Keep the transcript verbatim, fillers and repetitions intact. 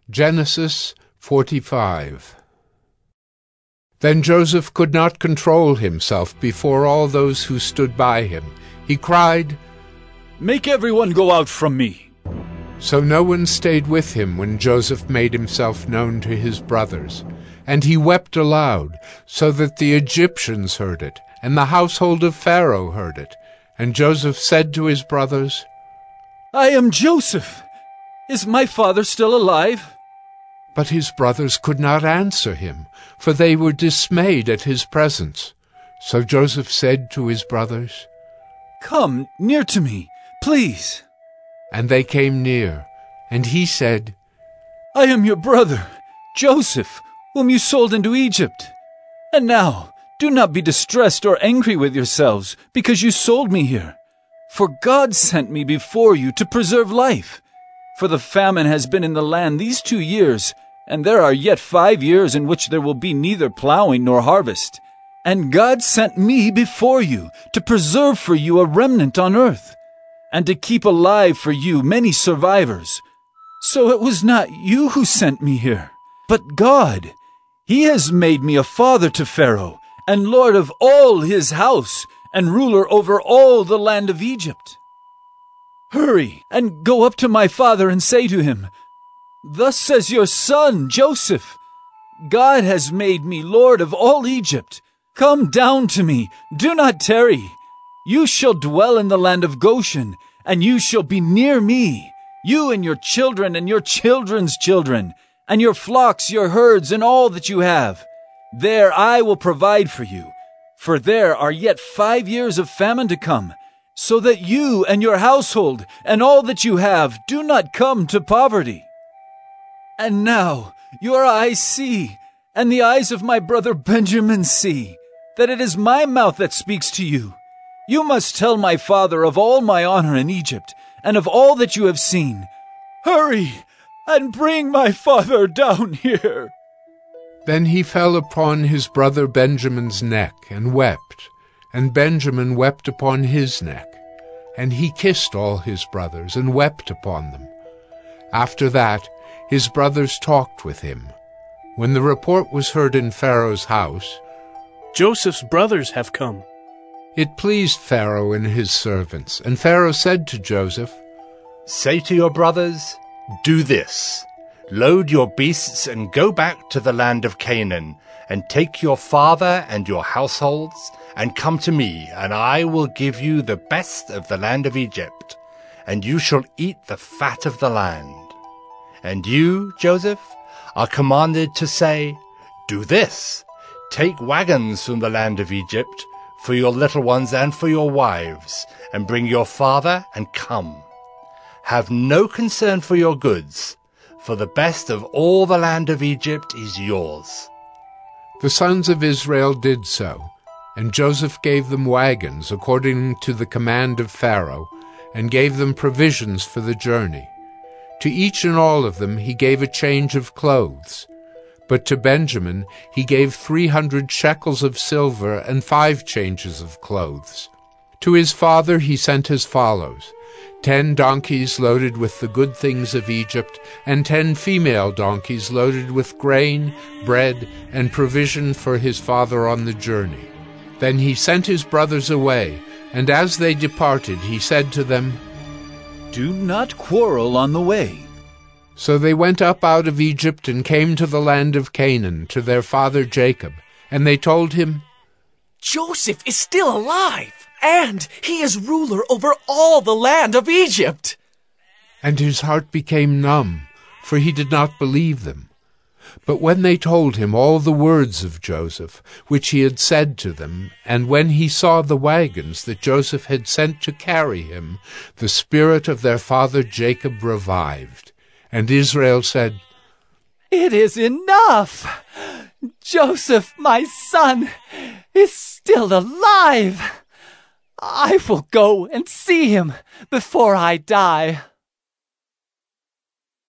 Genesis forty-five. Then Joseph could not control himself before all those who stood by him. He cried, "Make everyone go out from me." So no one stayed with him when Joseph made himself known to his brothers. And he wept aloud, so that the Egyptians heard it, and the household of Pharaoh heard it. And Joseph said to his brothers, "I am Joseph. Is my father still alive?" But his brothers could not answer him, for they were dismayed at his presence. So Joseph said to his brothers, "Come near to me, please." And they came near, and he said, "I am your brother, Joseph, whom you sold into Egypt. And now, do not be distressed or angry with yourselves, because you sold me here. For God sent me before you to preserve life. For the famine has been in the land these two years, and there are yet five years in which there will be neither plowing nor harvest. And God sent me before you to preserve for you a remnant on earth, and to keep alive for you many survivors. So it was not you who sent me here, but God. He has made me a father to Pharaoh, and lord of all his house, and ruler over all the land of Egypt. Hurry and go up to my father and say to him, 'Thus says your son, Joseph, God has made me lord of all Egypt. Come down to me, do not tarry. You shall dwell in the land of Goshen, and you shall be near me, you and your children and your children's children, and your flocks, your herds, and all that you have. There I will provide for you, for there are yet five years of famine to come, so that you and your household and all that you have do not come to poverty.' And now your eyes see, and the eyes of my brother Benjamin see, that it is my mouth that speaks to you. You must tell my father of all my honor in Egypt, and of all that you have seen. Hurry and bring my father down here." Then he fell upon his brother Benjamin's neck and wept, and Benjamin wept upon his neck. And he kissed all his brothers and wept upon them. After that his brothers talked with him. When the report was heard in Pharaoh's house, "Joseph's brothers have come," it pleased Pharaoh and his servants. And Pharaoh said to Joseph, "Say to your brothers, 'Do this. Load your beasts and go back to the land of Canaan, and take your father and your households, and come to me, and I will give you the best of the land of Egypt, and you shall eat the fat of the land.' And you, Joseph, are commanded to say, 'Do this. Take wagons from the land of Egypt for your little ones and for your wives, and bring your father and come. Have no concern for your goods, for the best of all the land of Egypt is yours.'" The sons of Israel did so, and Joseph gave them wagons according to the command of Pharaoh, and gave them provisions for the journey. To each and all of them he gave a change of clothes. But to Benjamin he gave three hundred shekels of silver and five changes of clothes. To his father he sent as follows: ten donkeys loaded with the good things of Egypt, and ten female donkeys loaded with grain, bread, and provision for his father on the journey. Then he sent his brothers away, and as they departed he said to them, "Do not quarrel on the way." So they went up out of Egypt and came to the land of Canaan, to their father Jacob. And they told him, "Joseph is still alive, and he is ruler over all the land of Egypt." And his heart became numb, for he did not believe them. But when they told him all the words of Joseph, which he had said to them, and when he saw the wagons that Joseph had sent to carry him, the spirit of their father Jacob revived. And Israel said, "It is enough. Joseph, my son, is still alive. I will go and see him before I die."